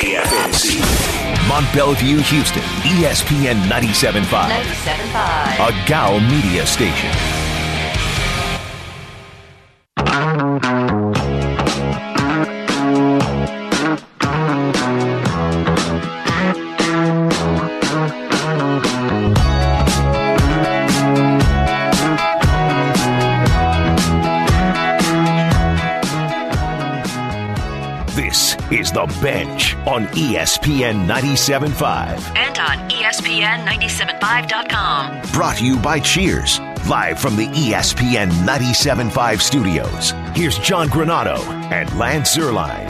KFNC. Mont Bellevue, Houston, ESPN 97.5. 97.5. A Gal Media station. This is The Bench on ESPN 97.5. And on ESPN975.com. Brought to you by Cheers, live from the ESPN 97.5 studios. Here's John Granado and Lance Zierlein.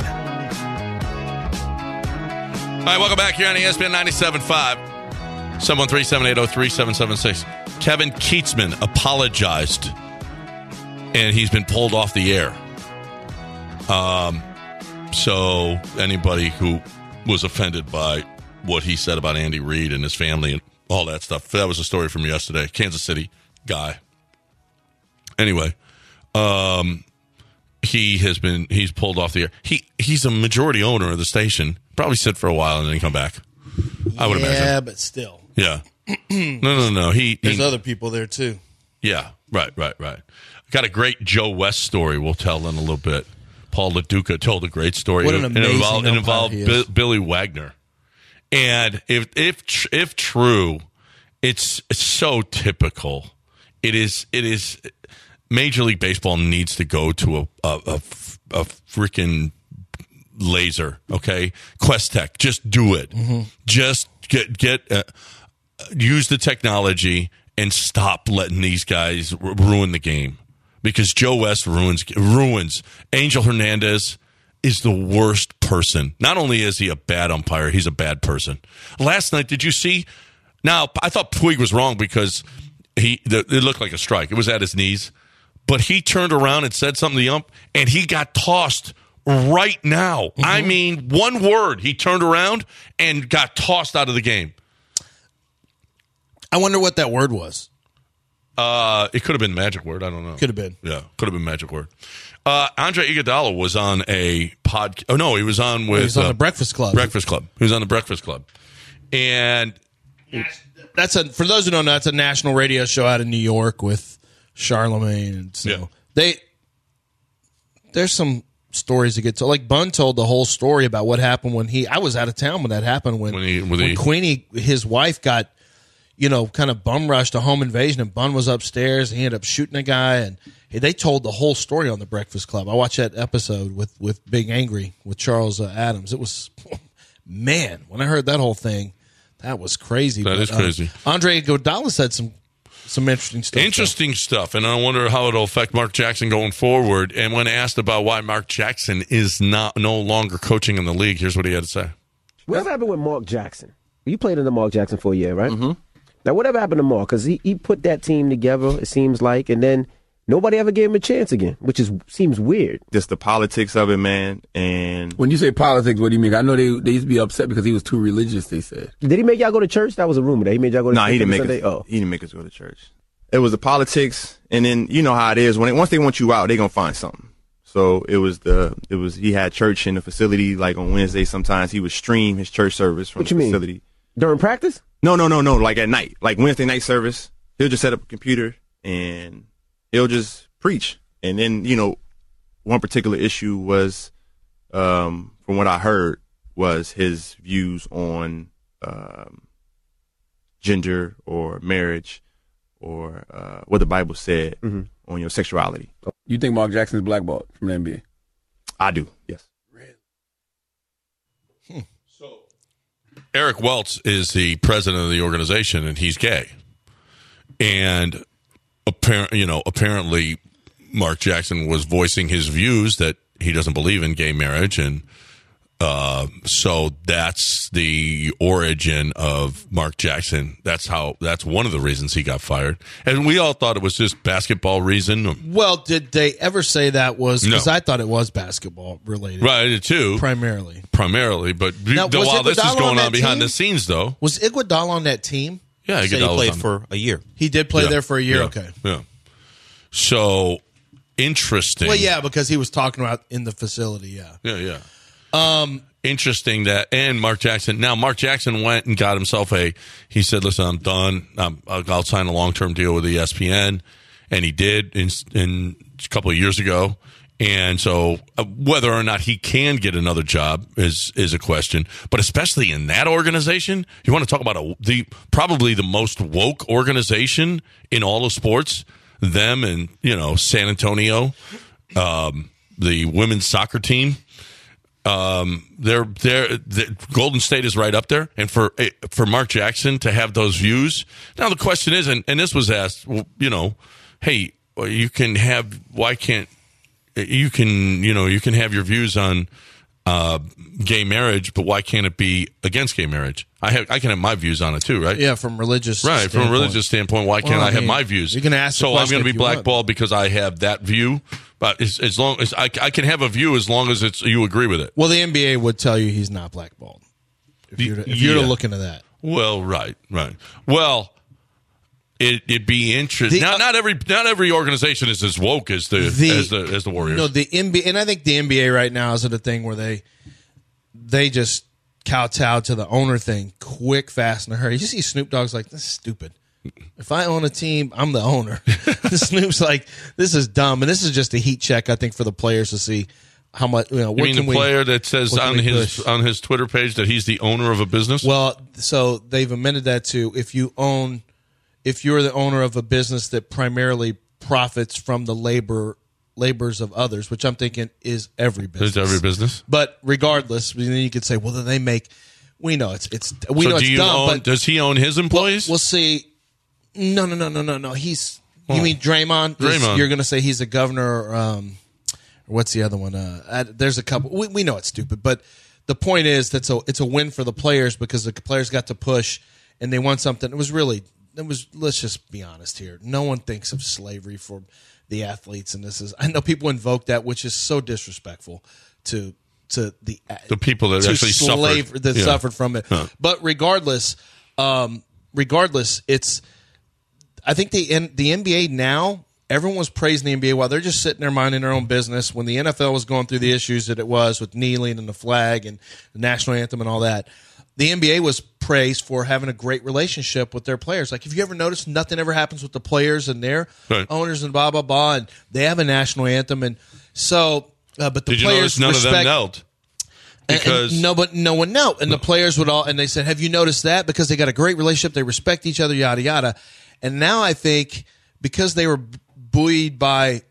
All right, welcome back here on ESPN 97.5. 713-780-3776. Kevin Kietzman apologized, and he's been pulled off the air. So anybody who was offended by what he said about Andy Reid and his family and all that stuff, that was a story from yesterday. Kansas City guy. Anyway, he's pulled off the air. He's a majority owner of the station. Probably sit for a while and then come back. I would imagine. Yeah, but still. Yeah. No. There's other people there too. Yeah. Right. Got a great Joe West story we'll tell in a little bit. Paul LaDuca told a great story. What an amazing it involved Billy Wagner. And if true, it's so typical. It is. Major League Baseball needs to go to a freaking laser. Okay, Quest Tech, just do it. Mm-hmm. Just get use the technology and stop letting these guys ruin the game. Because Joe West ruins. Angel Hernandez is the worst person. Not only is he a bad umpire, he's a bad person. Last night, did you see? Now, I thought Puig was wrong because it looked like a strike. It was at his knees. But he turned around and said something to the ump, and he got tossed right now. Mm-hmm. I mean, one word. He turned around and got tossed out of the game. I wonder what that word was. It could have been magic word. I don't know. Could have been. Yeah, could have been magic word. Andre Iguodala was on a podcast. Oh no, he was on with. He was on the Breakfast Club. Breakfast Club. He was on the Breakfast Club, and for those who don't know, that's a national radio show out of New York with Charlemagne, and so there's some stories to get to. Like Bun told the whole story about what happened when I was out of town when that happened when Queenie, his wife, got. Kind of bum rushed a home invasion, and Bun was upstairs. And he ended up shooting a guy, and they told the whole story on the Breakfast Club. I watched that episode with Big Angry with Charles Adams. It was, man, when I heard that whole thing, that was crazy. That is crazy. Andre Iguodala said some interesting stuff. Interesting stuff, and I wonder how it'll affect Mark Jackson going forward. And when asked about why Mark Jackson is no longer coaching in the league, here's what he had to say. Whatever happened with Mark Jackson? You played under Mark Jackson for a year, right? Mm-hmm. Now, whatever happened to Mark? Because he put that team together, it seems like, and then nobody ever gave him a chance again, which seems weird. Just the politics of it, man. And when you say politics, what do you mean? I know they used to be upset because he was too religious, they said. Did he make y'all go to church? That was a rumor that he made y'all go to church. No, he didn't make us. He didn't make us go to church. It was the politics, and then you know how it is. Once they want you out, they're going to find something. So he had church in the facility, like on Wednesday sometimes. He would stream his church service from the facility. Mean? During practice? No. Like at night, like Wednesday night service, he'll just set up a computer and he'll just preach. And then, one particular issue was, from what I heard, was his views on gender or marriage or what the Bible said on your sexuality. You think Mark Jackson is blackballed from the NBA? I do, yes. Eric Welts is the president of the organization, and he's gay. And apparently, Mark Jackson was voicing his views that he doesn't believe in gay marriage, and so that's the origin of Mark Jackson. That's one of the reasons he got fired. And we all thought it was just basketball reason. Well, did they ever say that was? Because I thought it was basketball related. Right, I did too. Primarily. But now, while this is going on behind the scenes, though. Was Iguodala on that team? Yeah, he played for a year. He did play there for a year? Okay. Yeah. So, interesting. Well, yeah, because he was talking about in the facility, yeah. Yeah. interesting that, and Mark Jackson. Now, Mark Jackson went and got himself he said, listen, I'm done. I'll sign a long-term deal with ESPN. And he did in a couple of years ago. And so whether or not he can get another job is a question. But especially in that organization, you want to talk about probably the most woke organization in all of sports, them and, San Antonio, the women's soccer team. The Golden State is right up there, and for Mark Jackson to have those views. Now the question is, and this was asked, hey, you can have your views on gay marriage, but why can't it be against gay marriage? I can have my views on it too, right? Yeah, from religious standpoint. From a religious standpoint, why can't I have my views? You can ask. So I'm going to be blackballed because I have that view. But as long as I can have a view, as long as you agree with it. Well, the NBA would tell you he's not blackballed if you're to look into that. Well, right. Well, it'd be interesting. Now, not every organization is as woke as the Warriors. No, the NBA, and I think the NBA right now is at a thing where they just kowtow to the owner thing, quick, fast, in a hurry. You see Snoop Dogg's like, this is stupid. If I own a team, I'm the owner. Snoop's like, this is dumb, and this is just a heat check, I think, for the players to see how much. You mean the player that says on his Twitter page that he's the owner of a business? Well, so they've amended that to if you're the owner of a business that primarily profits from the labors of others, which I'm thinking is every business. It's every business. But regardless, then you could say, well, then they make. We know it's dumb. But does he own his employees? We'll see. No. You mean Draymond? Draymond. You're going to say he's a governor. Or what's the other one? There's a couple. We know it's stupid, but the point is that it's a win for the players because the players got to push and they won something. Let's just be honest here. No one thinks of slavery for the athletes, and I know people invoke that, which is so disrespectful to the people that actually suffered from it. Huh. But regardless, it's. I think the NBA now, everyone was praising the NBA while they're just sitting there minding their own business. When the NFL was going through the issues that it was with kneeling and the flag and the national anthem and all that, the NBA was praised for having a great relationship with their players. Like, have you ever noticed nothing ever happens with the players and their owners and blah, blah, blah, and they have a national anthem. And so, but the Did you players notice none of them knelt? Because no one knelt. And the players would all, and they said, have you noticed that? Because they got a great relationship. They respect each other, yada, yada. And now I think because they were buoyed by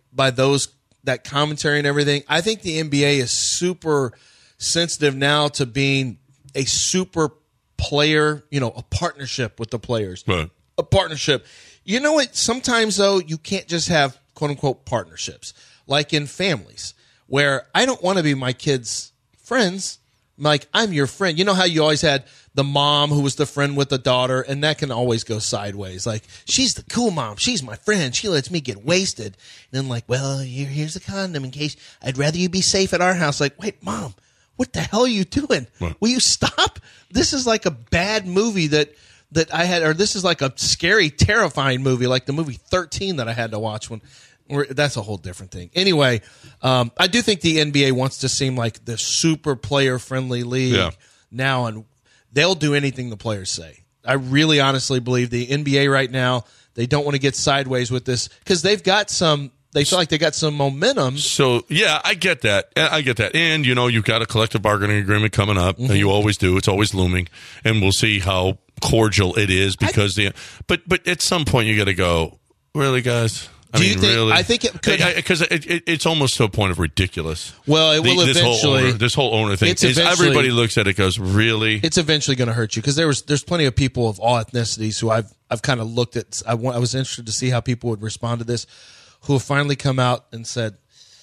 that commentary and everything, I think the NBA is super sensitive now to being a super player, a partnership with the players. Right. A partnership. You know what? Sometimes, though, you can't just have quote-unquote partnerships. Like in families where I don't want to be my kids' friends. Like, I'm your friend. You know how you always had the mom who was the friend with the daughter, and that can always go sideways. Like, she's the cool mom. She's my friend. She lets me get wasted. And then, like, well, here's a condom in case I'd rather you be safe at our house. Like, wait, Mom, what the hell are you doing? What? Will you stop? This is like a bad movie that I had, or this is like a scary, terrifying movie, like the movie 13 that I had to watch when. That's a whole different thing. Anyway, I do think the NBA wants to seem like the super player-friendly league now, and they'll do anything the players say. I really honestly believe the NBA right now, they don't want to get sideways with this because they feel like they got some momentum. So, yeah, I get that. And, you've got a collective bargaining agreement coming up. Mm-hmm. You always do. It's always looming. And we'll see how cordial it is because but at some point you got to go, really, guys? Really? I think it could, because it's almost to a point of ridiculous. Well, it will eventually. This whole owner thing. Everybody looks at it, goes, really? It's eventually going to hurt you because there's plenty of people of all ethnicities who I've kind of looked at. I was interested to see how people would respond to this, who have finally come out and said,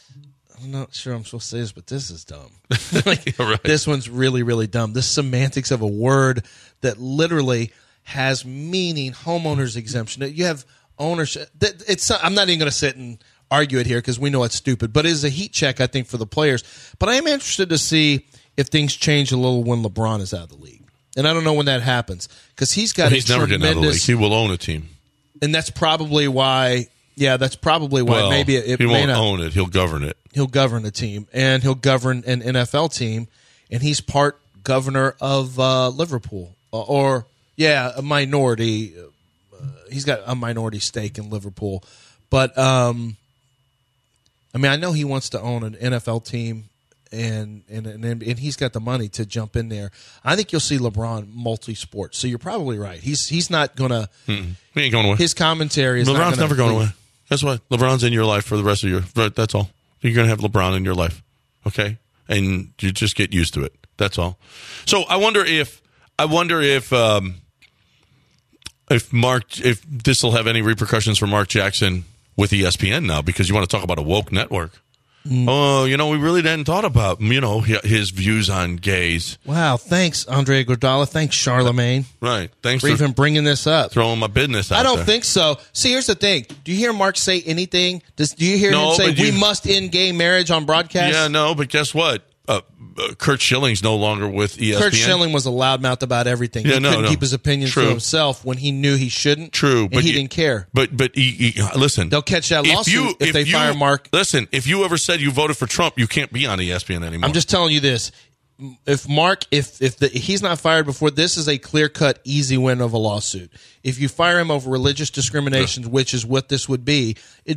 I'm not sure I'm supposed to say this, but this is dumb. Right. This one's really, really dumb. This semantics of a word that literally has meaning, homeowner's exemption. You have ownership. I'm not even going to sit and argue it here because we know it's stupid, but it is a heat check, I think, for the players. But I am interested to see if things change a little when LeBron is out of the league. And I don't know when that happens because he's never getting out of the league. He will own a team. And that's probably why, maybe it he may won't not own it. He'll govern it. He'll govern a team, and he'll govern an NFL team. and he's part governor of Liverpool, a minority. He's got a minority stake in Liverpool, but I know he wants to own an NFL team. And he's got the money to jump in there. I think you'll see LeBron multi-sport. So you're probably right. He's not gonna. He ain't going away. His commentary is LeBron's never going away. That's why LeBron's in your life for the rest of your. That's all. You're gonna have LeBron in your life, okay? And you just get used to it. That's all. So I wonder if this will have any repercussions for Mark Jackson with ESPN now, because you want to talk about a woke network. Oh, we really hadn't thought about, his views on gays. Wow, thanks, Andre Iguodala. Thanks, Charlemagne. Right. Thanks for even bringing this up. Throwing my business out I don't there. think so. See, here's the thing. Do you hear Mark say anything? Do you hear him say, we must end gay marriage on broadcast? Yeah, no, but guess what? Kurt Schilling's no longer with ESPN. Kurt Schilling was a loudmouth about everything. He couldn't keep his opinions to himself when he knew he shouldn't. True, but he didn't care. But listen, they'll catch that lawsuit if they fire Mark. Listen, if you ever said you voted for Trump, you can't be on ESPN anymore. I'm just telling you this: if he's not fired before, this is a clear-cut, easy win of a lawsuit. If you fire him over religious discrimination, which is what this would be,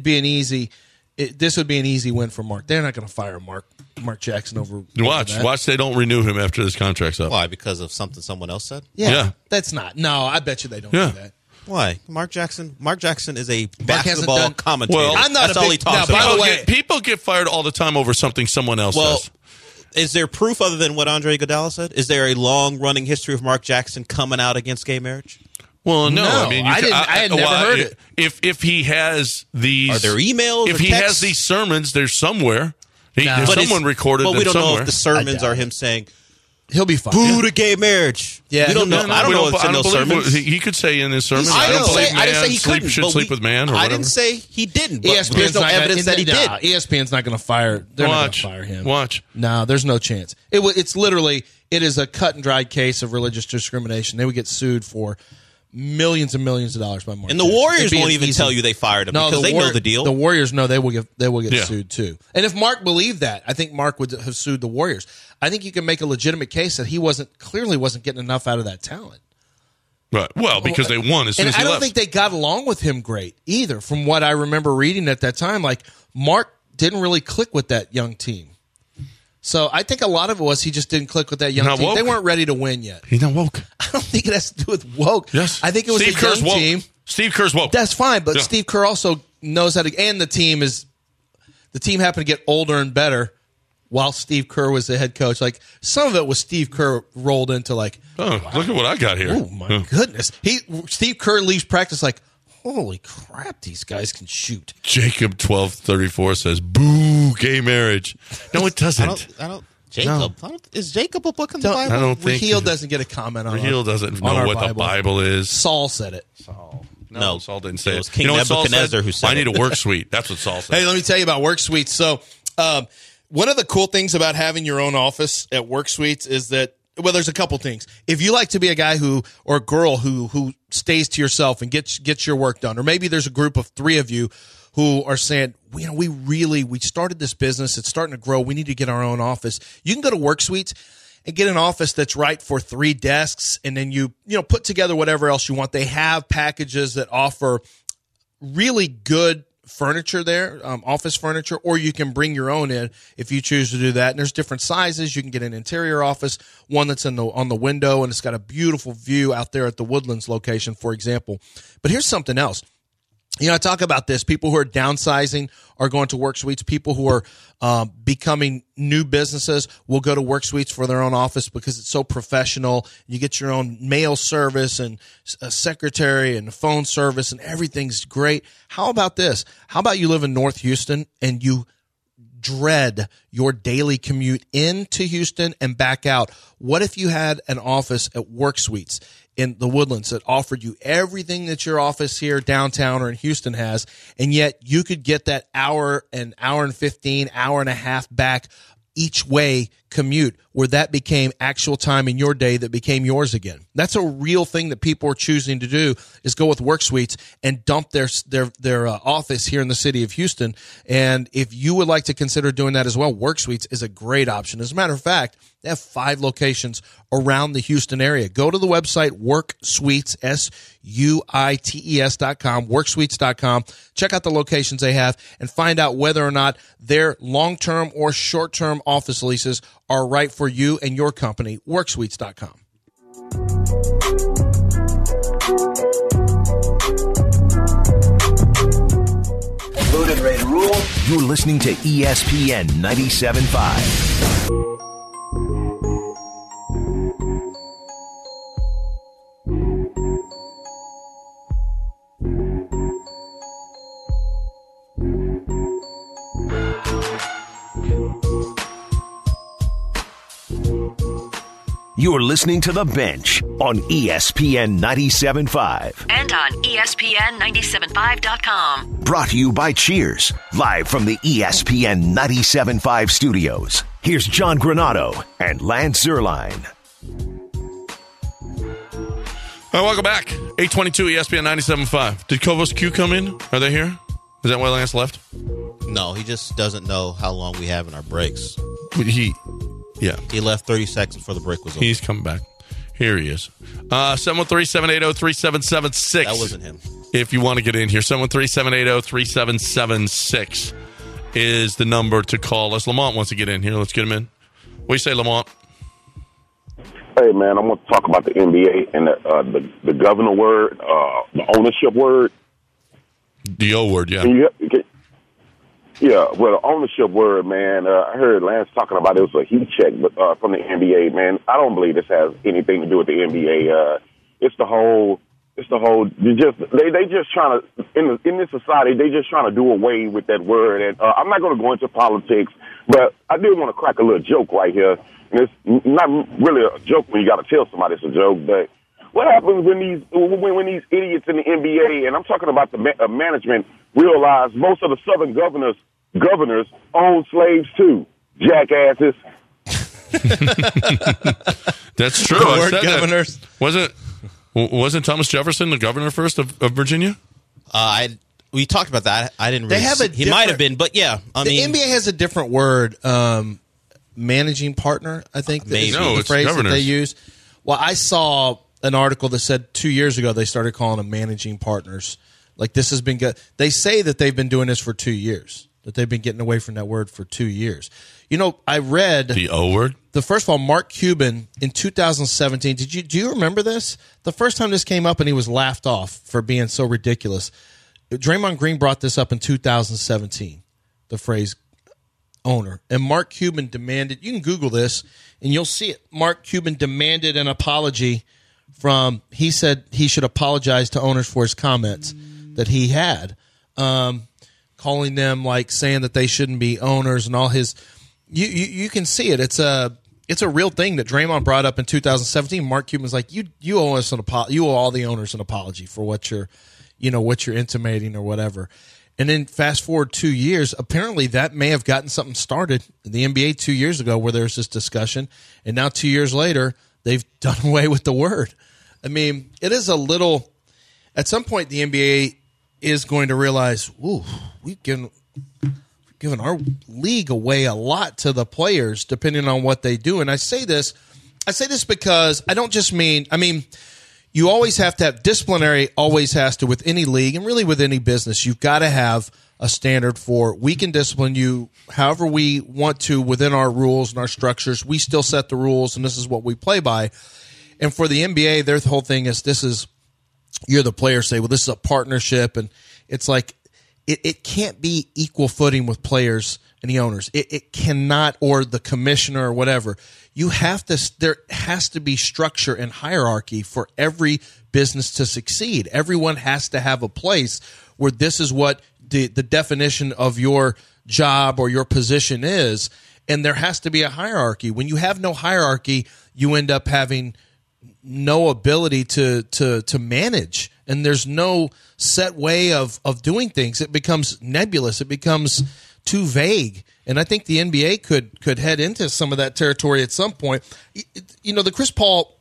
this would be an easy win for Mark. They're not going to fire Mark Jackson over Watch. They don't renew him after this contract's up. Why? Because of something someone else said? Yeah. That's not. No, I bet you they don't do that. Why? Mark Jackson is a basketball commentator. Well, I'm not That's all he talks about. By the way, people get fired all the time over something someone else says. Is there proof other than what Andre Iguodala said? Is there a long-running history of Mark Jackson coming out against gay marriage? Well, no. I mean, I had never heard it. If he has these, are there emails? If or he texts? has these sermons, there's somewhere. Someone recorded. But we don't know somewhere. if the sermons are him saying, he'll be fine. "Boo to gay marriage." Yeah, we don't know. I don't know what's in those sermons. He could say in his sermon, I didn't say he couldn't. Should sleep with man. Or I whatever. didn't say he didn't. But ESPN's there's no evidence that he did. ESPN's not going to fire. They're not going to fire him. Watch. No, there's no chance. It's literally it is a cut and dried case of religious discrimination. They would get sued for millions and millions of dollars by Mark. And the Warriors won't even tell you they fired him because they know the deal. The Warriors know they will get sued too. And if Mark believed that, I think Mark would have sued the Warriors. I think you can make a legitimate case that he clearly wasn't getting enough out of that talent. Right. Well, because they won as soon as he left. And I don't think they got along with him great either. From what I remember reading at that time, like Mark didn't really click with that young team. So I think a lot of it was he just didn't click with that young team. Woke. They weren't ready to win yet. He's not woke. I don't think it has to do with woke. Yes. I think it was Steve a Kerr's young woke. team. Steve Kerr's woke. That's fine, but Steve Kerr also knows how to. And the team happened to get older and better while Steve Kerr was the head coach. Like some of it was Steve Kerr rolled into like, wow. Look at what I got here. Oh my goodness! Steve Kerr leaves practice like, holy crap, these guys can shoot. Jacob 1234 says, "Boo, gay marriage." No, it doesn't. I don't. Jacob. No. Is Jacob a book in the Bible? I don't think Raheel doesn't get a comment on Raheel doesn't know what the Bible is. Saul said it. No, Saul didn't say it. It was King Nebuchadnezzar who said it. I need a work suite. That's what Saul said. Hey, let me tell you about work suites. So one of the cool things about having your own office at work suites is that, well, there's a couple things. If you like to be a guy or girl who stays to yourself and gets your work done, or maybe there's a group of 3 of you who are saying, we started this business. It's starting to grow. We need to get our own office. You can go to Work Suites and get an office that's right for 3 desks. And then you put together whatever else you want. They have packages that offer really good furniture there, office furniture, or you can bring your own in if you choose to do that. And there's different sizes. You can get an interior office, one that's on the window, and it's got a beautiful view out there at the Woodlands location, for example. But here's something else. I talk about this. People who are downsizing are going to Work Suites. People who are becoming new businesses will go to Work Suites for their own office because it's so professional. You get your own mail service and a secretary and a phone service, and everything's great. How about this? How about you live in North Houston and you dread your daily commute into Houston and back out? What if you had an office at Work Suites in the Woodlands that offered you everything that your office here downtown or in Houston has, and yet you could get that hour and 15, hour and a half back each way commute where that became actual time in your day that became yours again. That's a real thing that people are choosing to do, is go with WorkSuites and dump their office here in the city of Houston. And if you would like to consider doing that as well, WorkSuites is a great option. As a matter of fact, they have 5 locations around the Houston area. Go to the website WorkSuites, SUITES.com, WorkSuites.com. Check out the locations they have and find out whether or not their long-term or short-term office leases are right for you and your company. WorkSuites.com. Loaded, ready to rule. You're listening to ESPN 97.5. You're listening to The Bench on ESPN 97.5. And on ESPN975.com. Brought to you by Cheers, live from the ESPN 97.5 studios. Here's John Granado and Lance Zierlein. All right, welcome back. 822 ESPN 97.5. Did Kovos Q come in? Are they here? Is that why Lance left? No, he just doesn't know how long we have in our breaks. Yeah. He left 30 seconds before the break was over. He's coming back. Here he is. 713-780-3776. That wasn't him. If you want to get in here, 713-780-3776 is the number to call us. Lamont wants to get in here. Let's get him in. What do you say, Lamont? Hey, man, I want to talk about the NBA and the governor word, the ownership word. The O word, yeah. Yeah, well, the ownership word, man, I heard Lance talking about it was a heat check from the NBA, man. I don't believe this has anything to do with the NBA. They just trying to, in this society, they just trying to do away with that word. And I'm not going to go into politics, but I did want to crack a little joke right here. And it's not really a joke when you got to tell somebody it's a joke, but what happens when these idiots in the NBA, and I'm talking about the management, realize most of the Southern governors own slaves too, jackasses. That's true. I said governors. That. Wasn't Thomas Jefferson the governor first of Virginia? We talked about that. I didn't really he might have been, but yeah. The NBA has a different word, managing partner, I think. Maybe. No, the phrase governors. that they use. Well, I saw an article that said 2 years ago they started calling them managing partners. Like, this has been good. They say that they've been doing this for 2 years, that they've been getting away from that word for 2 years. You know, I read the O word. First of all, Mark Cuban in 2017. Do you remember this? The first time this came up, and he was laughed off for being so ridiculous. Draymond Green brought this up in 2017. The phrase owner, and Mark Cuban demanded. You can Google this, and you'll see it. Mark Cuban demanded an apology from. He said he should apologize to owners for his comments that he had, calling them, like, saying that they shouldn't be owners and all his. You can see it. It's a real thing that Draymond brought up in 2017. Mark Cuban's like, you owe us an apology. You owe all the owners an apology for what you're intimating or whatever. And then fast forward 2 years, apparently that may have gotten something started in the NBA 2 years ago where there's this discussion, and now 2 years later they've done away with the word. I mean, it is a little. At some point, the NBA is going to realize, ooh, we've given our league away a lot to the players, depending on what they do. And I say this because I don't just mean. I mean, you always have to have disciplinary. Always has to with any league and really with any business. You've got to have a standard for we can discipline you however we want to within our rules and our structures. We still set the rules, and this is what we play by. And for the NBA, their whole thing is this is. You're the players say, well, this is a partnership, and it's like it can't be equal footing with players and the owners. It cannot, or the commissioner or whatever. You have to. There has to be structure and hierarchy for every business to succeed. Everyone has to have a place where this is what the definition of your job or your position is, and there has to be a hierarchy. When you have no hierarchy, you end up having no ability to manage, and there's no set way of doing things. It becomes nebulous. It becomes too vague. And I think the NBA could head into some of that territory at some point. You know, the Chris Paul's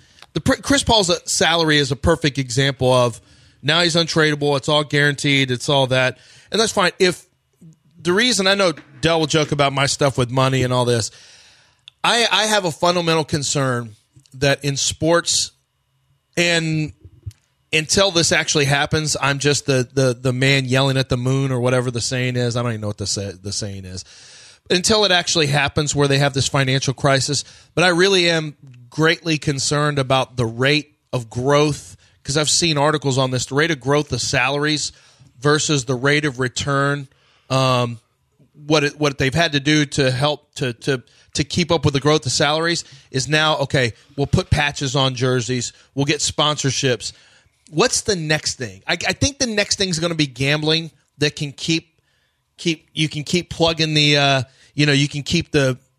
salary is a perfect example of now he's untradeable. It's all guaranteed. It's all that. And that's fine. If the reason I know Del will joke about my stuff with money and all this, I have a fundamental concern that in sports, and until this actually happens, I'm just the man yelling at the moon or whatever the saying is. I don't even know what the saying is. Until it actually happens where they have this financial crisis. But I really am greatly concerned about the rate of growth, because I've seen articles on this, the rate of growth of salaries versus the rate of return, what they've had to do to help to keep up with the growth of salaries is now, okay, we'll put patches on jerseys, we'll get sponsorships. What's the next thing? I think the next thing is going to be gambling that can keep plugging the you can keep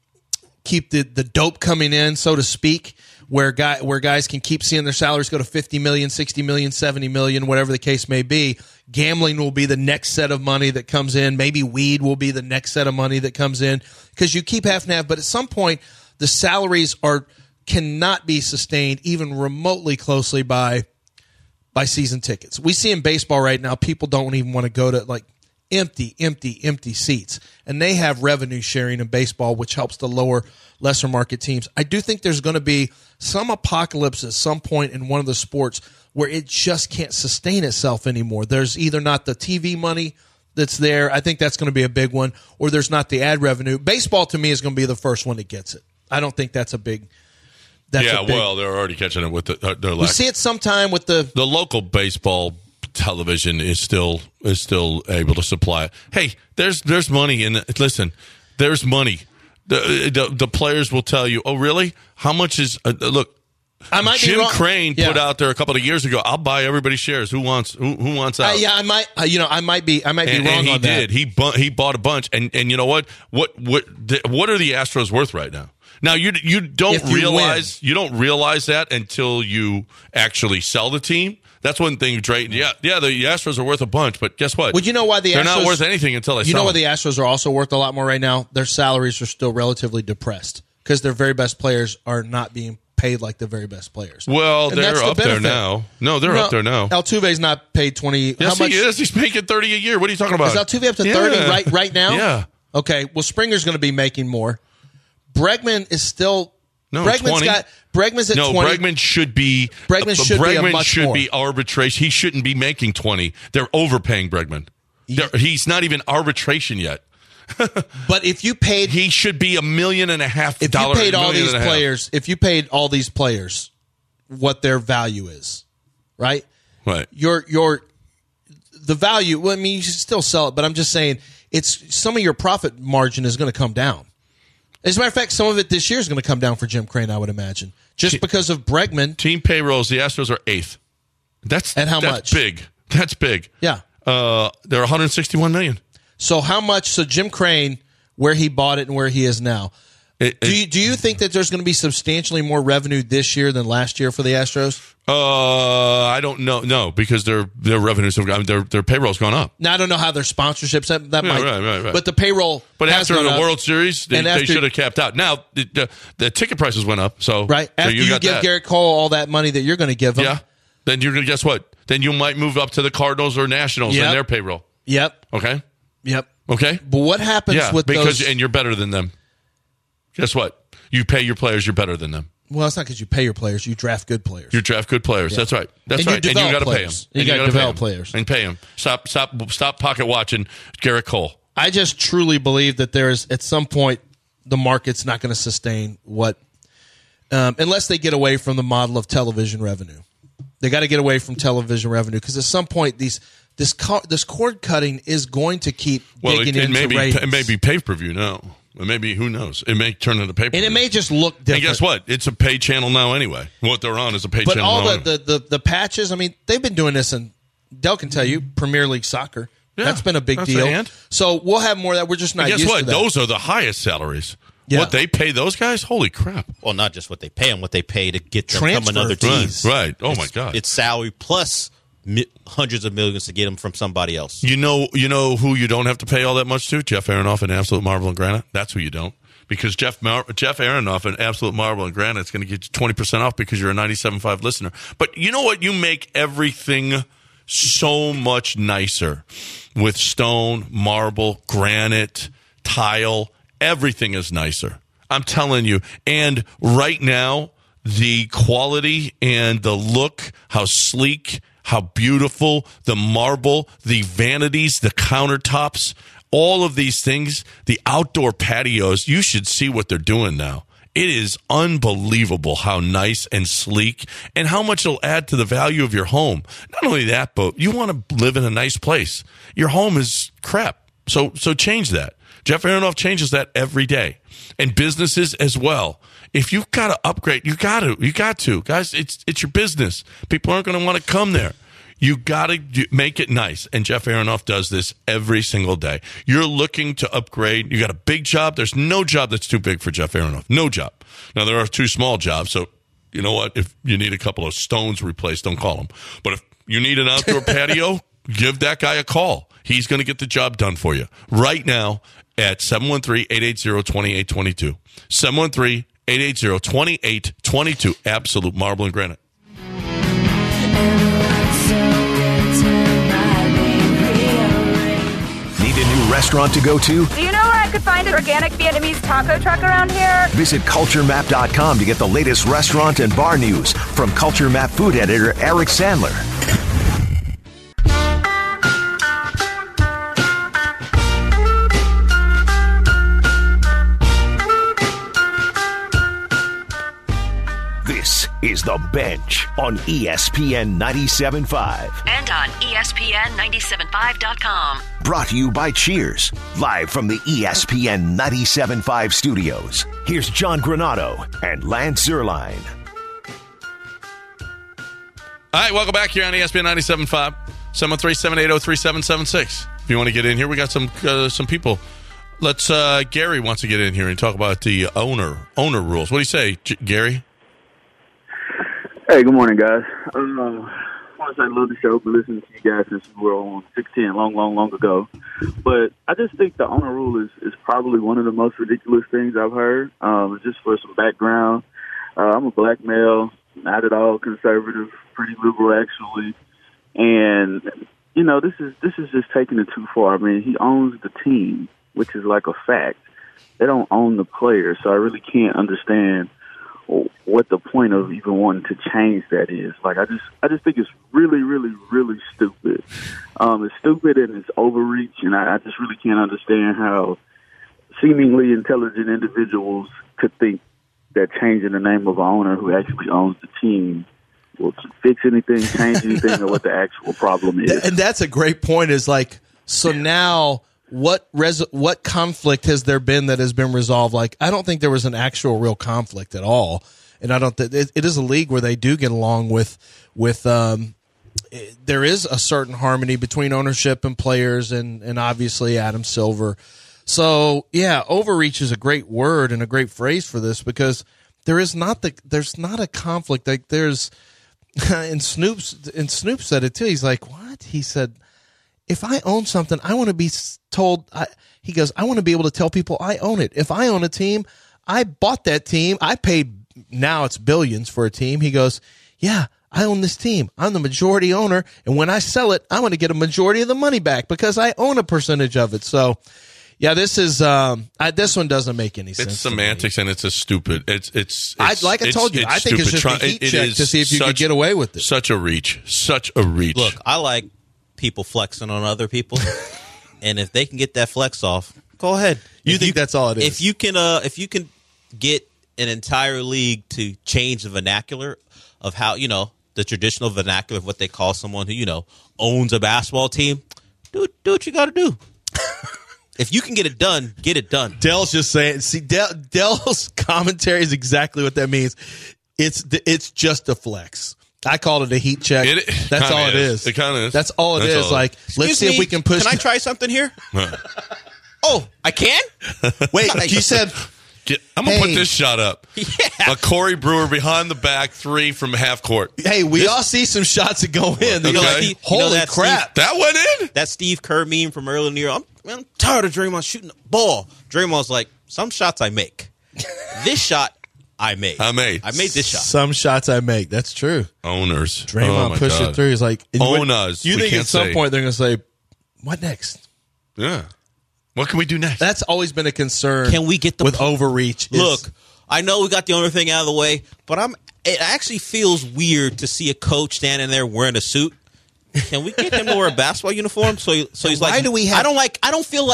the dope coming in, so to speak, where guys can keep seeing their salaries go to 50 million, 60 million, 70 million, whatever the case may be. Gambling will be the next set of money that comes in. Maybe weed will be the next set of money that comes in, because you keep half and half. But at some point, the salaries cannot be sustained even remotely closely by season tickets. We see in baseball right now, people don't even want to go to like empty seats, and they have revenue sharing in baseball, which helps the lesser market teams. I do think there's going to be some apocalypse at some point in one of the sports where it just can't sustain itself anymore. There's either not the TV money that's there. I think that's going to be a big one, or there's not the ad revenue. Baseball to me is going to be the first one that gets it. I don't think that's a big. Well, they're already catching it with their lack. We see it sometime with the local baseball television is still able to supply it. Hey, there's money in it. Listen, there's money. The players will tell you, oh, really? How much is look? I might Jim be wrong. Crane put out there a couple of years ago, I'll buy everybody's shares. Who wants out? I might. I might be wrong and he on that. did. He bought a bunch. And you know what? What are the Astros worth right now? Now you don't realize that until you actually sell the team. That's one thing, Drayton. Yeah, the Astros are worth a bunch, but guess what? Well, you know why they're not worth anything until they sell. You know why the Astros are also worth a lot more right now? Their salaries are still relatively depressed because their very best players are not being paid like the very best players. Well, they're up there now. No, they're up there now. Altuve's not paid 20. Yes, how much? He is. He's making 30 a year. What are you talking about? Is Altuve up to 30 right now? Yeah. Okay. Well, Springer's going to be making more. Bregman is still. No, Bregman's 20. Bregman's at 20. Bregman should be. Bregman should be arbitration. He shouldn't be making 20. They're overpaying Bregman. He's not even arbitration yet. But if you paid, he should be $1.5 million. If you paid all these players, if you paid all these players what their value is, right? Right. The value. Well, I mean, you should still sell it, but I'm just saying, it's some of your profit margin is going to come down. As a matter of fact, some of it this year is going to come down for Jim Crane, I would imagine, just because of Bregman. Team payrolls, the Astros are 8th. That's much? Big. That's big. Yeah. They're $161 million. So how much? So Jim Crane, where he bought it and where he is now. Do you think that there's going to be substantially more revenue this year than last year for the Astros? I don't know. No, because their revenues have gone. Their payroll's gone up. Now I don't know how their sponsorships that might. Right. But the payroll. But has after gone the up. World Series, they should have capped out. Now the ticket prices went up. So right after you give Garrett Cole all that money that you're going to give him. Yeah. Then you're going to guess what? Then you might move up to the Cardinals or Nationals in their payroll. Yep. Okay. Yep. Okay. But what happens with those? And you're better than them. Guess what? You pay your players, you're better than them. Well, it's not because you pay your players. You draft good players. You draft good players. Yeah. That's right. That's right. And you got to pay them. You got to develop players. And pay them. Stop pocket watching Garrett Cole. I just truly believe that there's, at some point, the market's not going to sustain what, unless they get away from the model of television revenue. They got to get away from television revenue because at some point, this cord cutting is going to keep digging into ratings. It may be pay-per-view now. Maybe, who knows? It may turn into pay-per-view. And it may just look different. And guess what? It's a pay channel now anyway. What they're on is a pay channel now. But all the patches, I mean, they've been doing this, and Del can tell you, Premier League Soccer. Yeah, that's been a big deal. So we'll have more of that. We're just not used to that. Guess what? Those are the highest salaries. Yeah. What they pay those guys? Holy crap. Well, not just what they pay them, what they pay to get them from another team. Right. Oh, my God. It's salary plus hundreds of millions to get him from somebody else. You know who you don't have to pay all that much to? Jeff Aronoff and Absolute Marble and Granite. That's who you don't. Because Jeff Aronoff and Absolute Marble and Granite is going to get you 20% off because you're a 97.5 listener. But you know what? You make everything so much nicer with stone, marble, granite, tile. Everything is nicer. I'm telling you. And right now, the quality and the look, how sleek, how beautiful, the marble, the vanities, the countertops, all of these things, the outdoor patios, you should see what they're doing now. It is unbelievable how nice and sleek and how much it'll add to the value of your home. Not only that, but you want to live in a nice place. Your home is crap. So change that. Jeff Aronoff changes that every day. And businesses as well. If you've got to upgrade, you got to. Guys, it's your business. People aren't going to want to come there. You got to make it nice. And Jeff Aronoff does this every single day. You're looking to upgrade. You got a big job. There's no job that's too big for Jeff Aronoff. No job. Now, there are 2 small jobs. So, you know what? If you need a couple of stones replaced, don't call him. But if you need an outdoor patio, give that guy a call. He's going to get the job done for you right now at 713-880-2822. 713-880-2822. Absolute Marble and Granite. Need a new restaurant to go to? Do you know where I could find an organic Vietnamese taco truck around here? Visit CultureMap.com to get the latest restaurant and bar news from Culture Map food editor Eric Sandler. This is The Bench on ESPN 97.5. And on ESPN975.com. Brought to you by Cheers, live from the ESPN 97.5 studios. Here's John Granado and Lance Zierlein. All right, welcome back here on ESPN 97.5. 713-780-3776. If you want to get in here, we got some people. Let's. Gary wants to get in here and talk about the owner rules. What do you say, Gary? Hey, good morning, guys. I want to say I love the show. Been listening to you guys since we were on 610 long ago. But I just think the owner rule is probably one of the most ridiculous things I've heard. Just for some background, I'm a black male, not at all conservative, pretty liberal actually. And you know, this is just taking it too far. I mean, he owns the team, which is like a fact. They don't own the players, so I really can't understand what the point of even wanting to change that is. Like, I just think it's really, really, really stupid. It's stupid and it's overreach, and I just really can't understand how seemingly intelligent individuals could think that changing the name of an owner who actually owns the team will fix anything, change anything, or what the actual problem is. And that's a great point. Is like, so now what conflict has there been that has been resolved? Like, I don't think there was an actual real conflict at all. And I don't think it is a league where they do get along with there is a certain harmony between ownership and players and obviously Adam Silver. So yeah, overreach is a great word and a great phrase for this, because there's not a conflict. Like, there's, and Snoop said it too. He's like, what? He said, if I own something, I want to be told. He goes, I want to be able to tell people I own it. If I own a team, I bought that team. I paid, now it's billions for a team. He goes, yeah, I own this team. I'm the majority owner, and when I sell it, I want to get a majority of the money back because I own a percentage of it. So, yeah, this is this one doesn't make any sense. It's semantics, and it's a stupid. It's like I told you, I think it's just a heat check to see if you could get away with it. Such a reach. Look, I like people flexing on other people, and if they can get that flex off, go ahead. You think that's all it is? If you can get an entire league to change the vernacular of how, the traditional vernacular of what they call someone who, owns a basketball team, do what you got to do. If you can get it done, get it done. Dell's just saying. See, Dell's commentary is exactly what that means. It's just a flex. I called it a heat check. That's all it is. It kind of is. That's all it is. All. Like, let's see if we can push. Can I try something here? Oh, I can? Wait, you said I'm going to put this shot up. Yeah. A Corey Brewer behind the back 3 from half court. Hey, we all see some shots that go in. Okay. Holy crap. That went in? That Steve Kerr meme from earlier in the year. I'm tired of Draymond shooting the ball. Draymond's like, some shots I make. This shot I made. I made this shot. Some shots I make. That's true. Owners. Draymond pushed it through. He's like, owners. You think at some point they're going to say, what next? Yeah. What can we do next? That's always been a concern. Can we get the with overreach? Look, I know we got the owner thing out of the way, but it actually feels weird to see a coach standing there wearing a suit. Can we get him to wear a basketball uniform? So he's like, why do we have? I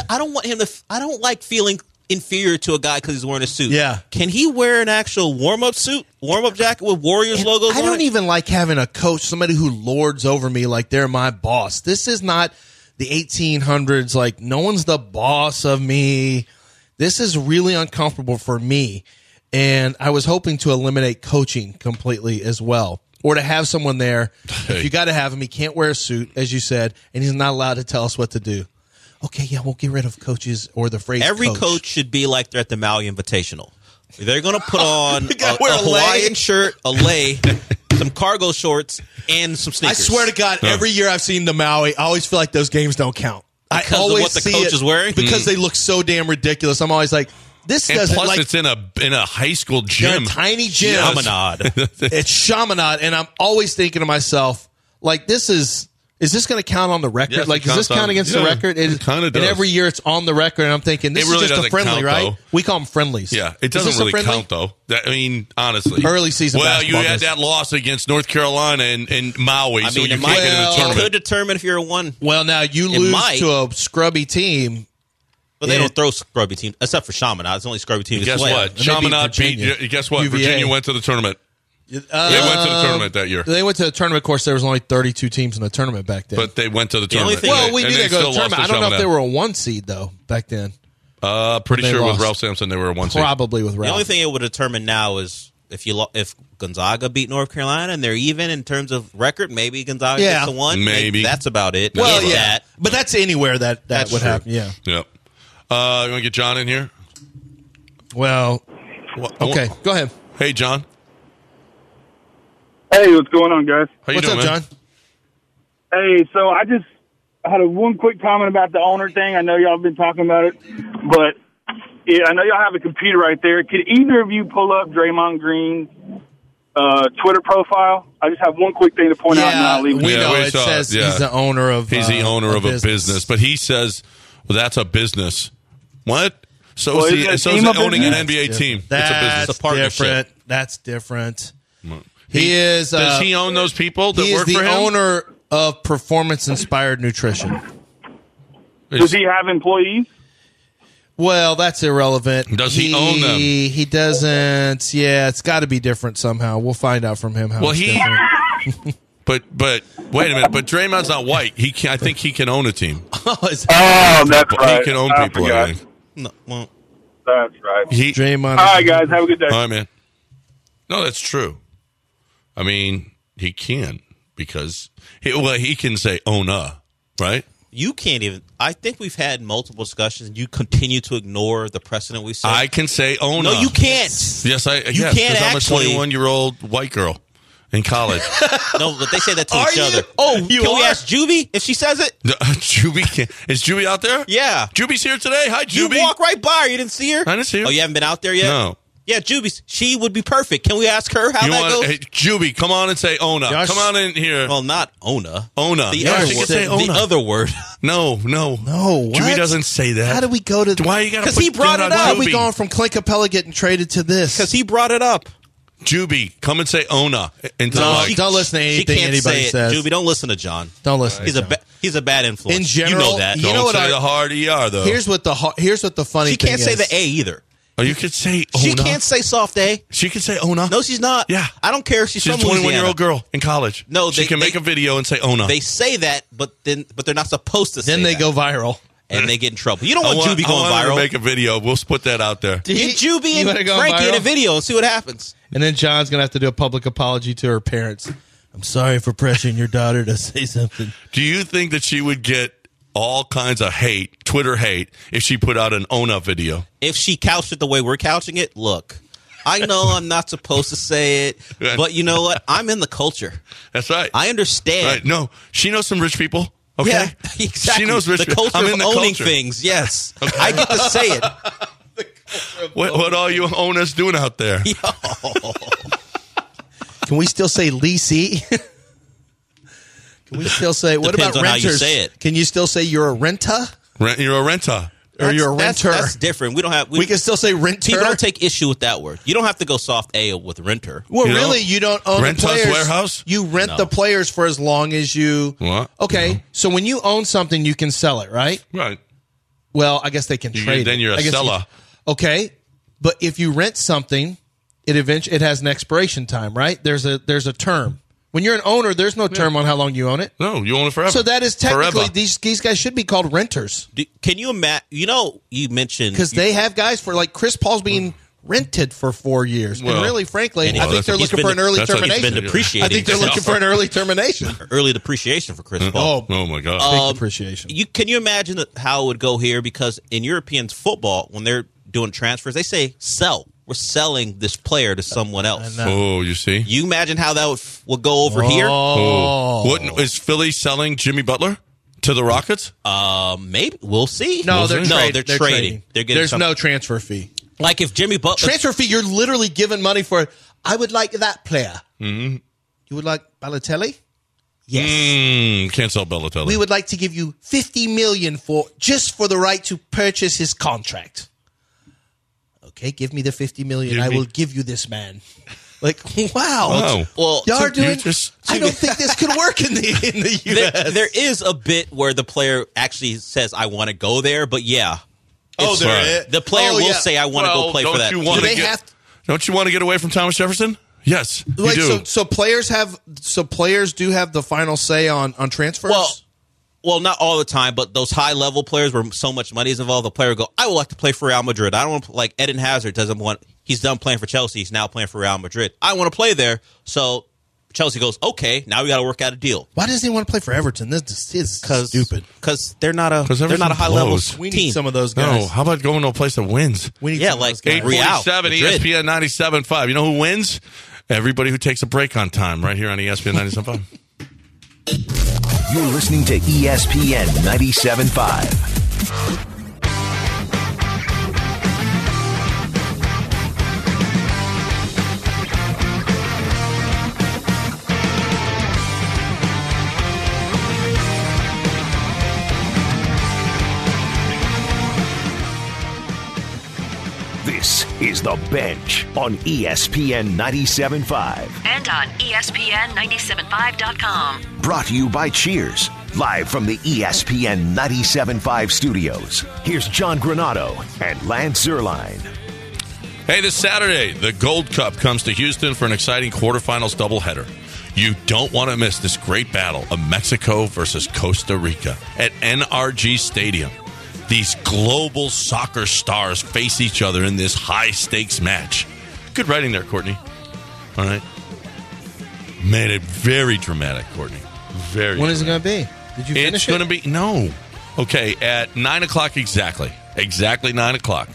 don't like feeling inferior to a guy because he's wearing a suit. Yeah. Can he wear an actual warm-up suit, warm-up jacket with Warriors logos on it? I don't even like having a coach, somebody who lords over me like they're my boss. This is not the 1800s. Like, no one's the boss of me. This is really uncomfortable for me. And I was hoping to eliminate coaching completely as well. Or to have someone there. If you got to have him, he can't wear a suit, as you said, and he's not allowed to tell us what to do. Okay, yeah, we'll get rid of coaches or the phrase Every coach should be like they're at the Maui Invitational. They're going to put on a Hawaiian shirt, a lei, some cargo shorts, and some sneakers. I swear to God, every year I've seen the Maui, I always feel like those games don't count. Because I always of what the coach is wearing? Because they look so damn ridiculous. I'm always like, this and doesn't plus like. It's in a high school gym. A tiny gym. Chaminade. It's Chaminade, and I'm always thinking to myself, like, this is this going to count on the record? Yes, like, does this count against the record? It kind of does. And every year it's on the record, and I'm thinking, this really is just a friendly, count, right? though. We call them friendlies. Yeah, it doesn't really count, though. I mean, honestly. Early season Well, you basketball had does. that loss against North Carolina and Maui, so you can't get in the It tournament. could determine if you're a one. Well, now you lose to a scrubby team. But they don't throw scrubby teams, except for Chaminade. It's only scrubby teams. Guess what? Chaminade beat. Guess what? UVA. Virginia went to the tournament. They went to the tournament that year. They went to the tournament. Of course, there was only 32 teams in the tournament back then. But they went to the tournament. Well, we knew they go to the tournament. I don't know if they were a 1 seed, though, back then. Pretty sure with Ralph Sampson they were a 1 seed. Probably with Ralph. The only thing it would determine now is if Gonzaga beat North Carolina and they're even in terms of record, maybe Gonzaga gets a 1. Maybe. That's about it. Well, yeah. But that's anywhere that would true. happen, yeah. Yep. You want to get John in here? Well, okay. Go ahead. Hey, John. Hey, what's going on, guys? How you doing, up, man? John? Hey, so I had one quick comment about the owner thing. I know y'all have been talking about it, but I know y'all have a computer right there. Could either of you pull up Draymond Green's Twitter profile? I just have one quick thing to point out, and I'll leave it. We know it says he's the owner of. He's the owner of a business, but he says, "Well, that's a business." What? So is he owning an NBA team? It's a business. It's a partnership. That's different. He is. Does he own those people that work for him? He is the owner of Performance Inspired Nutrition. Does he have employees? Well, that's irrelevant. Does he own them? He doesn't. Yeah, it's got to be different somehow. We'll find out from him how it's different. But wait a minute. But Draymond's not white. I think he can own a team. That's right. He can own people. I think. No, well, that's right. Draymond. All right, guys. Have a good day. All right, man. No, that's true. I mean, he can because he can say "owner," right? You can't even. I think we've had multiple discussions, and you continue to ignore the precedent we set. I can say "owner." No, you can't. Yes, You can't I'm actually. a 21-year-old white girl in college. No, but they say that to Are each you? other. Oh, can we ask Juby if she says it? Is Juby out there? Yeah. Juby's here today. Hi, You Juby. walk right by her. You didn't see her? I didn't see her. Oh, you haven't been out there yet? No. Yeah, Juby. She would be perfect. Can we ask her how that goes? Hey, Juby, come on and say "owner." Josh- Come on in here. Well, not Ona. "Owner." The, Yeah, other, she can word. say The "owner." other word. No. What? Juby doesn't say that. How do we go to? Why you got to? Because he brought it up. How are we going from Clint Capella getting traded to this? Because he brought it up. Juby, come and say "owner." Into No, the mic. don't listen to She anything can't anybody say it. says. Juby, don't listen to John. Don't listen. He's a bad influence. In general, you know that. you Don't know what say the hard ER though. Here's what the funny She thing can't is. say the A either. Oh, you could say "owner." She can't say soft A. She can say "owner." No, she's not. Yeah. I don't care if she's She's from a Louisiana. 21-year-old girl in college. No, she can make a video and say "owner." They say that, but they're not supposed to say Then they that. go viral. And they get in trouble. You don't want Juby I going want her to viral. make a video. We'll put that out there. Get Juby You wanna and go Frankie in viral? a video and see what happens. And then John's going to have to do a public apology to her parents. I'm sorry for pressuring your daughter to say something. Do you think that she would get all kinds of hate, Twitter hate, if she put out an own-up video. If she couched it the way we're couching it, look, I know I'm not supposed to say it, but you know what? I'm in the culture. That's right. I understand. Right. No, she knows some rich people. Okay, yeah, exactly. She knows rich the culture I'm of in the owning culture. things. Yes, okay. I get to say it. What all you owners doing out there? Can we still say leasee? Can we still say, what Depends about on renters? how you say it. Can you still say you're a renter? You're a renter. Or you're a renter. That's different. We don't have. We can still say renter. People don't take issue with that word. You don't have to go soft A with renter. Well, really, you don't own rent the players. Warehouse? You rent the players for as long as you. What? Okay, so when you own something, you can sell it, right? Right. Well, I guess they can trade. Then you're a seller. Okay, but if you rent something, it has an expiration time, right? There's a term. When you're an owner, there's no term on how long you own it. No, you own it forever. So that is technically forever. these guys should be called renters. Can you imagine? You mentioned because they have guys for like Chris Paul's being rented for 4 years, and really, frankly, I think they're looking for an early termination. I think they're looking for an early termination, early depreciation for Chris Paul. Oh my God, big depreciation. Can you imagine how it would go here? Because in European football, when they're doing transfers, they say sell. We're selling this player to someone else. Oh, you see? You imagine how that would go over here? What is Philly selling Jimmy Butler to the Rockets? Maybe we'll see. No, they're trading. They're getting There's no transfer fee. Like if Jimmy Butler transfer fee, you're literally giving money for. I would like that player. Mm-hmm. You would like Balotelli? Yes. Can't sell Balotelli. We would like to give you $50 million for the right to purchase his contract. Okay, give me the $50 million. I will give you this man. Like, wow. Well, y'all are doing. I don't think this could work in the U.S. There is a bit where the player actually says, "I want to go there," but yeah. The player will say, "I want to go play for that." Don't you want to get away from Thomas Jefferson? Yes, you do. So players do have the final say on transfers. Well, not all the time, but those high-level players where so much money is involved, the player will go, I would like to play for Real Madrid. I don't want to like Eden Hazard he's done playing for Chelsea. He's now playing for Real Madrid. I want to play there. So Chelsea goes, okay, now we got to work out a deal. Why doesn't he want to play for Everton? This is stupid. Because they're not a high-level team. We need some of those guys. No, how about going to a place that wins? We need like 847 ESPN 97.5. You know who wins? Everybody who takes a break on time right here on ESPN 97.5. You're listening to ESPN 97.5. This is The Bench on ESPN 97.5. And on ESPN975.com. Brought to you by Cheers, live from the ESPN 97.5 studios. Here's John Granado and Lance Zierlein. Hey, this Saturday, the Gold Cup comes to Houston for an exciting quarterfinals doubleheader. You don't want to miss this great battle of Mexico versus Costa Rica at NRG Stadium. These global soccer stars face each other in this high-stakes match. Good writing there, Courtney. All right. Made it very dramatic, Courtney. Very When is it going to be? Did you finish it? It's going to be, no. Okay, at 9 o'clock exactly. Exactly 9 o'clock.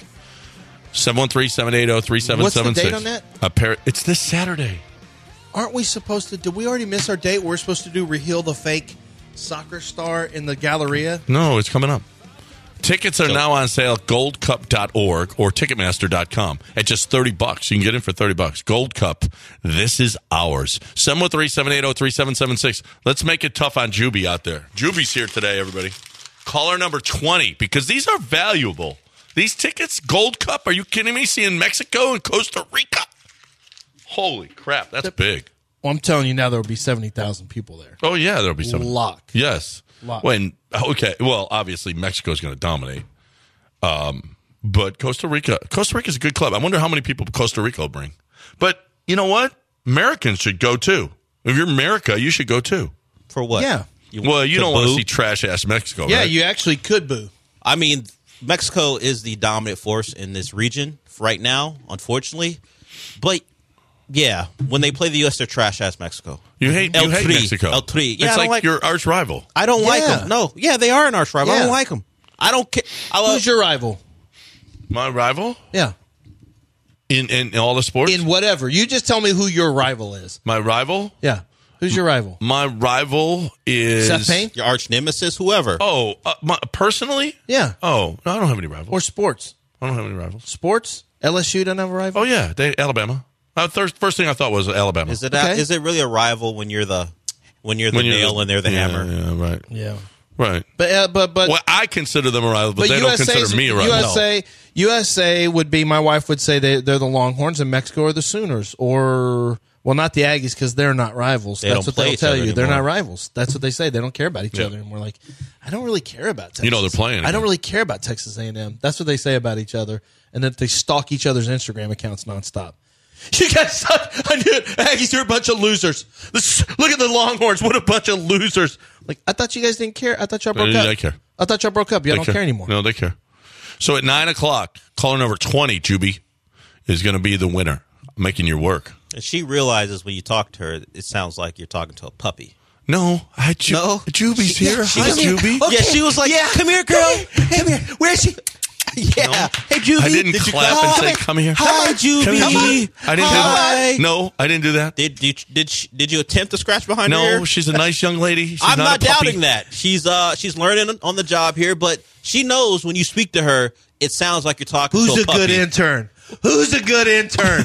713-780-3776. What's the date on that? It's this Saturday. Aren't we supposed to, did we already miss our date? We're supposed to do Raheel the Fake soccer star in the Galleria? No, it's coming up. Tickets are now on sale at goldcup.org or ticketmaster.com at just $30. You can get in for $30. Gold Cup, this is ours. 713-780-3776. Let's make it tough on Juby out there. Juby's here today, everybody. Caller number 20, because these are valuable. These tickets, Gold Cup, are you kidding me? Seeing Mexico and Costa Rica. Holy crap, that's big. Well, I'm telling you now, there will be 70,000 people there. Oh, yeah, there will be some. Lock. Yes. Well, obviously Mexico's going to dominate, but Costa Rica's a good club. I wonder how many people Costa Rica will bring. But you know what? Americans should go too. If you're America, you should go too. For what? Yeah. You don't want to see trash ass Mexico. Yeah, right? you actually could boo. I mean, Mexico is the dominant force in this region right now, unfortunately. But Yeah, when they play the U.S., they're trash-ass Mexico. You hate Mexico. El Tri. Yeah, it's like like your arch rival. I don't like them. No. Yeah, they are an arch rival. I Yeah. don't like them. I don't care. Who's your rival? My rival? Yeah. In all the sports? In whatever. You just tell me who your rival is. My rival? Yeah. Who's your rival? My rival is... Seth Payne? Your arch nemesis, whoever. Oh, personally? Yeah. Oh, no, I don't have any rivals. Or sports. I don't have any rivals. Sports? LSU doesn't have a rival? Oh, yeah. Alabama. First thing I thought was Alabama. Is it really a rival when you're the nail and they're the hammer? Yeah, right. Yeah. Right. But well, I consider them a rival, but they don't consider me a rival. USA would be, my wife would say they're the Longhorns, and Mexico are the Sooners. Or, well, not the Aggies, because they're not rivals. That's what they'll tell you. They're not rivals. That's what they say. They don't care about each other. And we're like, I don't really care about Texas. They're playing. I don't really care about Texas A&M. That's what they say about each other. And that they stalk each other's Instagram accounts nonstop. You guys suck. I knew it. Aggies are a bunch of losers. Look at the Longhorns. What a bunch of losers. Like, I thought you guys didn't care. I thought y'all broke up. They care. I thought y'all broke up. Y'all don't care anymore. No, they care. So at 9 o'clock, caller number 20, Juby, is going to be the winner, making your work. And she realizes when you talk to her, it sounds like you're talking to a puppy. No, Juby's here. Hi, Juby. Okay. Yeah, she was like, come here, girl. Come here. Where is she? Yeah. No. Hey, Juby. I didn't clap and say, come here. Hi, Juby. I didn't do that. No, I didn't do that. Did you attempt to scratch behind her ear? No, she's a nice young lady. She's I'm not a puppy. doubting that. She's learning on the job here, but she knows when you speak to her, it sounds like you're talking to a puppy. Who's a good intern? Who's a good intern?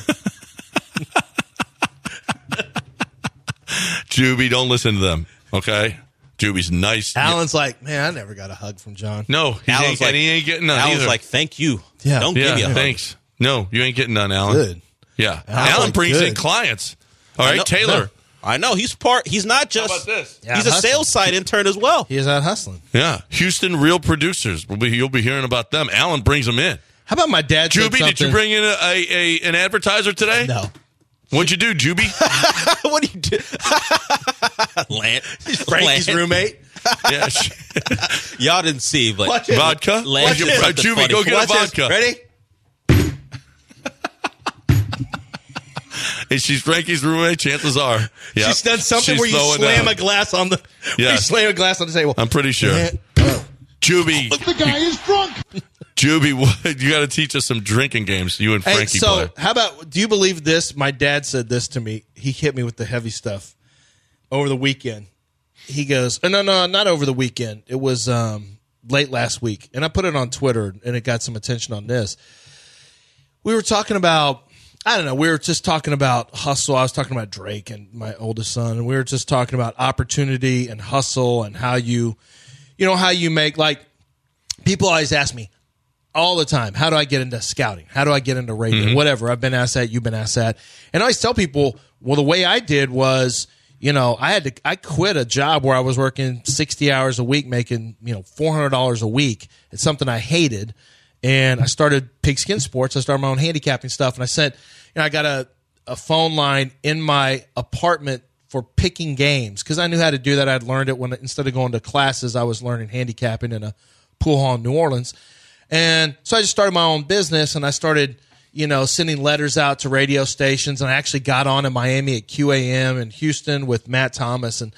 Juby, don't listen to them, okay? Juby's nice. Alan's like, man, I never got a hug from John. No, he ain't getting none Alan's either. like, thank you. Yeah. Don't give me a hug. Thanks. No, you ain't getting none, Alan. Good. Yeah. Alan brings in clients. All right, Taylor. I know. He's not just. How about this? Yeah, he's a sales side intern as well. He is out hustling. Yeah. Houston Real Producers. You'll be hearing about them. Alan brings them in. How about my dad? Juby, did you bring in an advertiser today? No. What'd you do, Juby? What do you do? Frankie's roommate. Yeah. Y'all didn't see, but vodka? Juby, go get a vodka. Ready? If she's Frankie's roommate, chances are. Yep. She's done something where you slam a glass on the you slam a glass on the table. I'm pretty sure. Juby. The guy is drunk. Juby, you got to teach us some drinking games you and Frankie play. How about, do you believe this? My dad said this to me. He hit me with the heavy stuff over the weekend. He goes, no, not over the weekend. It was late last week. And I put it on Twitter, and it got some attention on this. We were talking about, I don't know, we were just talking about hustle. I was talking about Drake and my oldest son, and we were just talking about opportunity and hustle and how you make, like, people always ask me all the time, how do I get into scouting? How do I get into radio? Mm-hmm. Whatever. I've been asked that. You've been asked that. And I always tell people, well, the way I did was, I quit a job where I was working 60 hours a week, making, $400 a week. It's something I hated. And I started Pigskin Sports. I started my own handicapping stuff. And I sent, I got a phone line in my apartment for picking games because I knew how to do that. I'd learned it when, instead of going to classes, I was learning handicapping in a pool hall in New Orleans. And so I just started my own business, and I started, sending letters out to radio stations. And I actually got on in Miami at QAM in Houston with Matt Thomas. And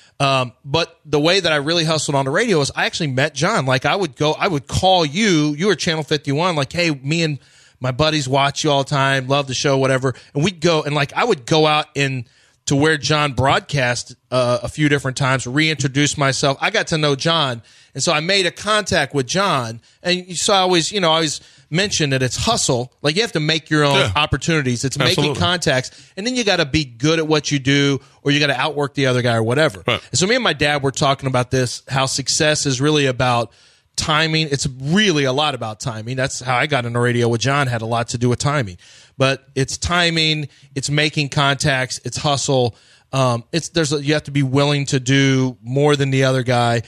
but the way that I really hustled on the radio is I actually met John. Like I would call you were Channel 51, like, hey, me and my buddies watch you all the time, love the show, whatever. And we'd go, and like I would go out to where John broadcast a few different times, reintroduce myself. I got to know John. And so I made a contact with John. And so I always mention that it's hustle. Like you have to make your own opportunities. It's making contacts. And then you got to be good at what you do, or you got to outwork the other guy or whatever. Right. And so me and my dad were talking about this, how success is really about timing. It's really a lot about timing. That's how I got into radio with John, had a lot to do with timing. But it's timing, it's making contacts, it's hustle. You have to be willing to do more than the other guy.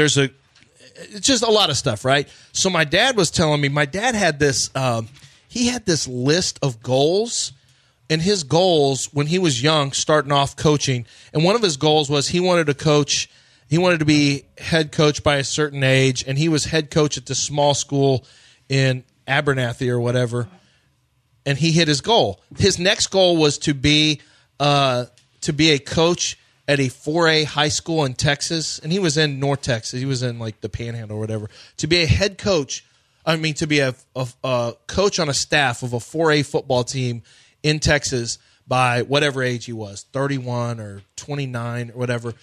It's just a lot of stuff, right? So my dad was telling me, my dad had this, he had this list of goals, and his goals when he was young, starting off coaching, and one of his goals was he wanted to be head coach by a certain age, and he was head coach at this small school in Abernathy or whatever. and he hit his goal. His next goal was to be a coach at a 4A high school in Texas, and he was in North Texas. He was in like the Panhandle or whatever. To be a head coach, to be a coach on a staff of a 4A football team in Texas by whatever age he was, 31 or 29 or whatever.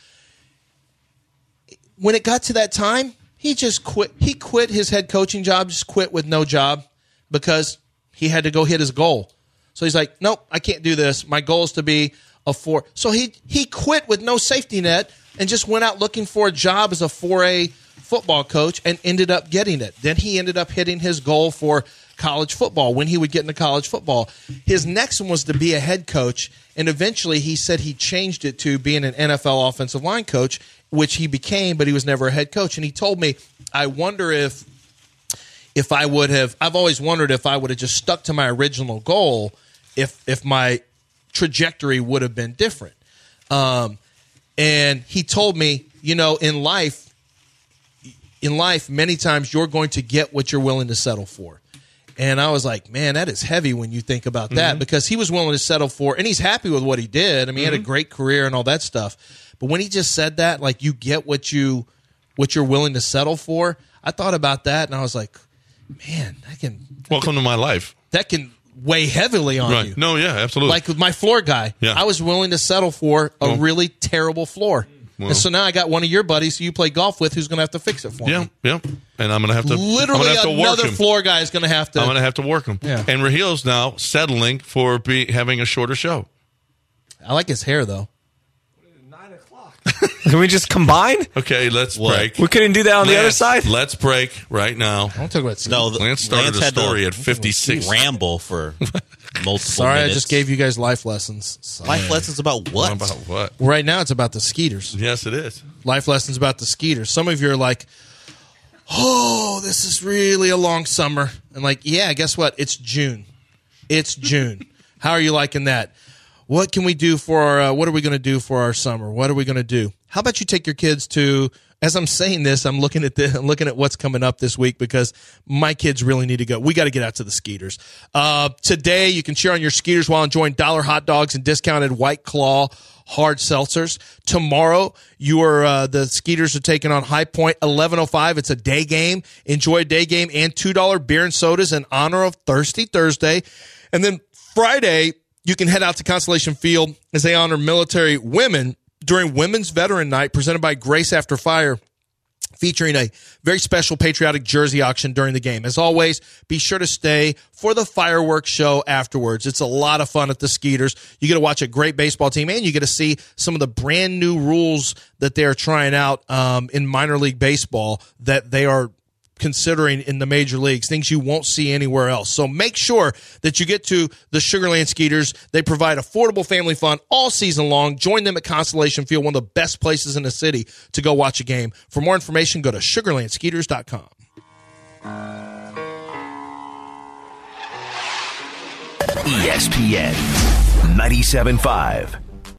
When it got to that time, he just quit. He quit his head coaching job, just quit with no job because he had to go hit his goal. So he's like, nope, I can't do this. My goal is to be a 4. So he quit with no safety net and just went out looking for a job as a 4A football coach and ended up getting it. Then he ended up hitting his goal for college football when he would get into college football. His next one was to be a head coach, and eventually he said he changed it to being an NFL offensive line coach, which he became, but he was never a head coach. And he told me, I wonder if I would have – I've always wondered if I would have just stuck to my original goal, if my trajectory would have been different. And he told me, in life, many times you're going to get what you're willing to settle for. And I was like, man, that is heavy when you think about that, because he was willing to settle for, and he's happy with what he did. I mean, he had a great career and all that stuff. But when he just said that, like, you get what you're willing to settle for, I thought about that, and I was like, man, welcome to my life. That can weigh heavily on you. No, yeah, absolutely. Like with my floor guy, I was willing to settle for a really terrible floor. Well, and so now I got one of your buddies who you play golf with who's going to have to fix it for me. Yeah. And I'm going to have to literally have to another floor guy is going to have to. I'm going to have to work him. Yeah. And Rahil's now settling for having a shorter show. I like his hair though. 9 o'clock. Can we just combine? Okay, let's break. We couldn't do that on the other side. Let's break right now. I don't talk about. Lance started a story at 56. Ramble for multiple Sorry, minutes. I just gave you guys life lessons. Sorry. Life lessons about what? About what? Right now, it's about the Skeeters. Yes, it is. Life lessons about the Skeeters. Some of you are like, oh, this is really a long summer. And like, yeah, guess what? It's June. It's June. How are you liking that? What can we do for our, what are we going to do for our summer? What are we going to do? How about you take your kids to, as I'm saying this, I'm looking at what's coming up this week because my kids really need to go. We got to get out to the Skeeters. Today, you can cheer on your Skeeters while enjoying dollar hot dogs and discounted White Claw hard seltzers. Tomorrow, the Skeeters are taking on High Point, 11:05. It's a day game. Enjoy a day game and $2 beer and sodas in honor of Thirsty Thursday. And then Friday, you can head out to Constellation Field as they honor military women during Women's Veteran Night presented by Grace After Fire, featuring a very special patriotic jersey auction during the game. As always, be sure to stay for the fireworks show afterwards. It's a lot of fun at the Skeeters. You get to watch a great baseball team, and you get to see some of the brand new rules that they are trying out in minor league baseball that they are considering in the major leagues, things you won't see anywhere else. So make sure that you get to the Sugar Land Skeeters. They provide affordable family fun all season long. Join them at Constellation Field, one of the best places in the city to go watch a game. For more information, go to sugarlandskeeters.com. ESPN 97.5.